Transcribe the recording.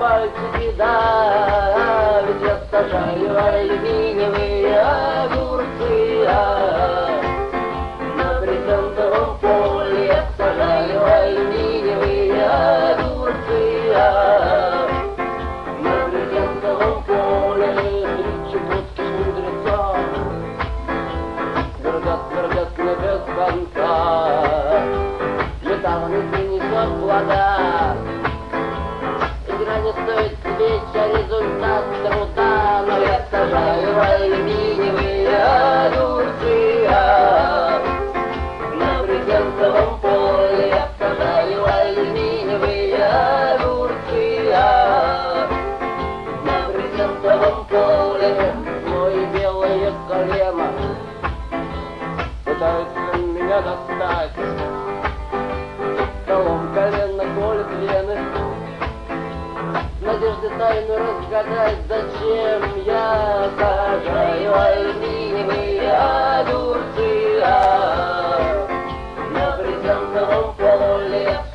пальчики, да, ведь я сажаю алюминиевые огурцы, на брезентовом поле я сажаю алюминиевые огурцы, на брезентовом поле три чукотских мудреца твердят мне без конца. Металл не принесет плода, игра не стоит свеча, результат труда, но я сажаю алюминиевые огурцы, на брезентовом поле я сажаю алюминиевые огурцы, на брезентовом поле мой белое колено пытается меня достать. Колом колено колет вены, в надежде тайну разгадать, зачем я сажаю алюминиевые огурцы, на брезентовом поле.